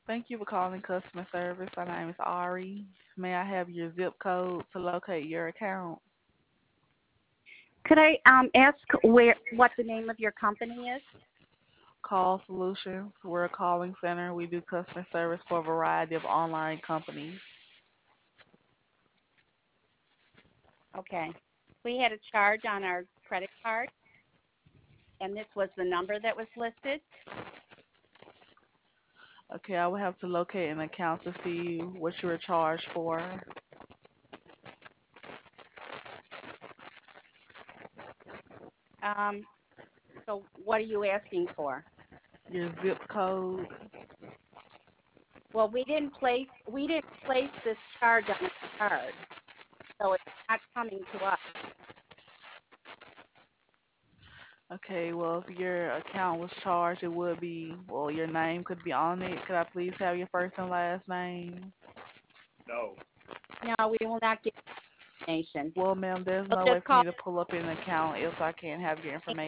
Thank you for calling customer service. My name is Ari. May I have your zip code to locate your account? Could I ask what the name of your company is? Call Solutions. We're a calling center. We do customer service for a variety of online companies. Okay. We had a charge on our credit card, and this was the number that was listed. Okay, I will have to locate an account to see what you were charged for. Um, so what are you asking for? Your zip code. Well, we didn't place this charge on the card, so it's not coming to us. Okay, well, if your account was charged, it would be, well, your name could be on it. Could I please have your first and last name? No. No, we will not give information. Well, ma'am, there's We'll no way just for me call. to pull up an account if I can't have your information.